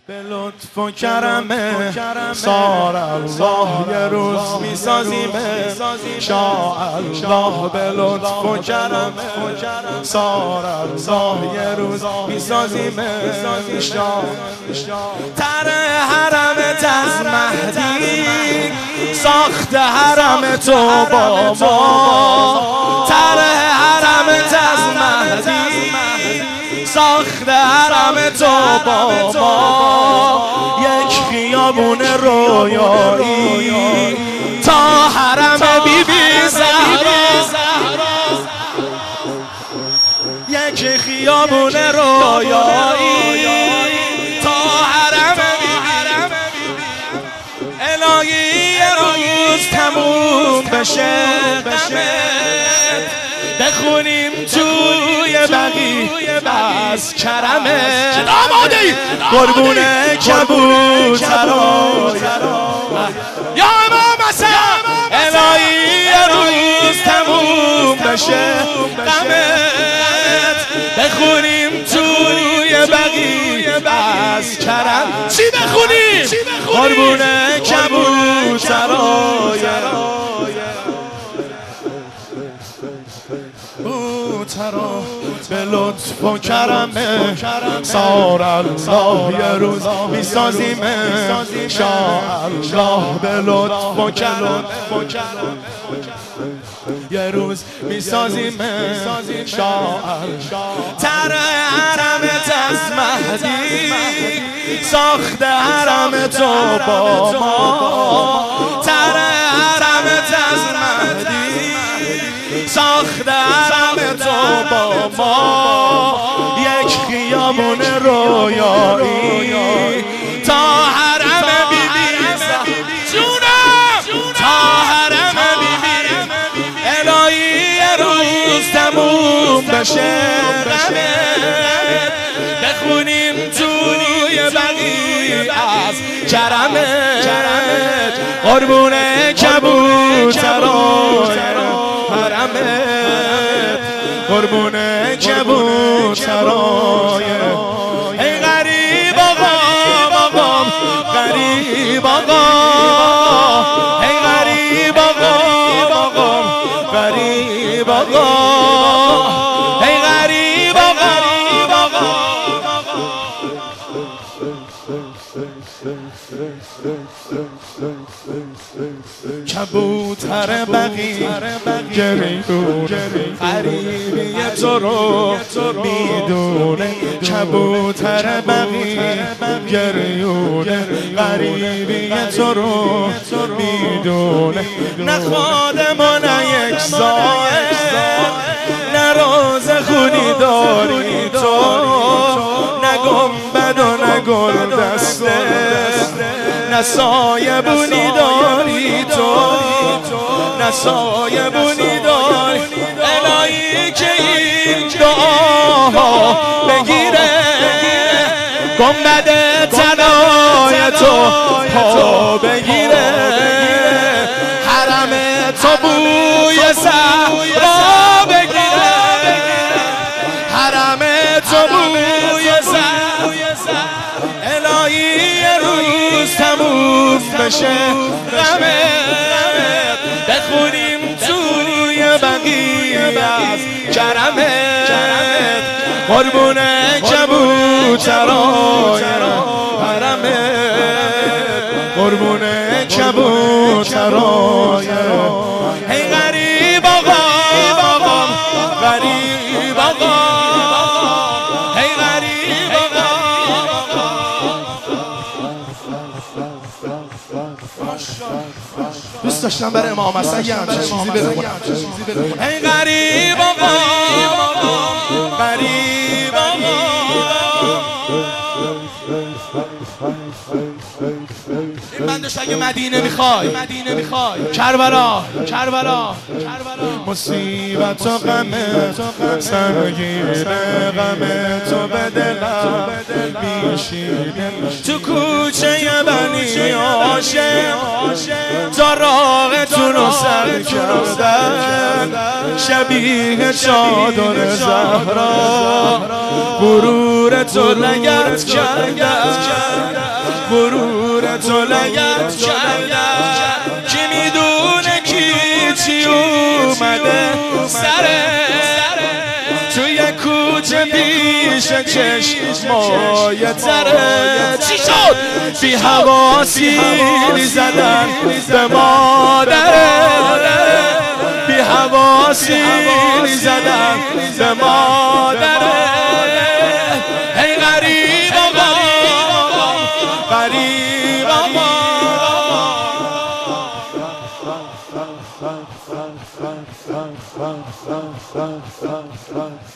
به لطف و کرمه سار الله یه روز میسازیمه شاء الله. به لطف و کرمه سار الله یه روز میسازیمه تر حرم از مهدی ساخت حرم تو با ما تر حرم از مهدی ساخت حرم تو با ما یک خیابون رویایی تا حرم بی بی زهرا یک خیابون رویایی تا حرم بی بی الهی روز تموم بشه بخونیم توی بقی از کرمه آماده قربون کبوترای یا امام حسین الهی روز تموم بشه غمت بخونیم توی بقی از کرم چی بخونیم قربون کبوترای به لطف و کرمه سار الله یه روز میسازیمه شاء الله. به لطف و کرمه یه روز میسازیمه شاء الله. تر حرمت از مهدی ساخت حرم تو با ما تر حرمت از مهدی ساخت حرم تو با ما یک خیابون رویایی تا حرم بی بی جونم تا حرم بی بی الهی روز تموم بشه غمت بخونیم توی بقی از کرمت قربون کبوترای قربون کبوترای ای غریب آقا غریب آقا ای غریب آقا غریب آقا ای غریب آقا کبوتر بقی گریون غریبی تو رو میدونه کبوتر بقی گریون غریبی تو رو میدونه نه خادم و نه یک زائر نه روز خونی داری تو نه گنبد و نه گل دسته نه سایه بونی داری تو نه سایه بونی داری الهی که این دعاها بگیره گنبد طلای تو پا بگیره حرم تو بوی زهرا بگیره حرم تو بوی زهرا الهی روز تموم بشه غمت بخونیم توی بقی از کرمت قربون کبوترای حرمت قربون کبوترای ای غریب آقا غریب آقا ای غریب آقا دوست داشتم برای امام حسین یه همچه چیزی بخونم ای غریب آقا غریب آقا این بندش اگه مدینه میخوای کربلا مصیبت و غمه سرگیره غمه تو به دلم میشینه تو کوچه بنی هاشم زراغتون رو سر کردن شبیه چادر زهرا غرور تو لگد کردن غرور تو لگد کردن کی میدونه کی چی اومده سره توی کوچه پیش چشمای تره چی شد؟ بی هوا سیلی زدن به مادره بی هوا سیلی زدن به مادره هی غریب آقا غریب آقا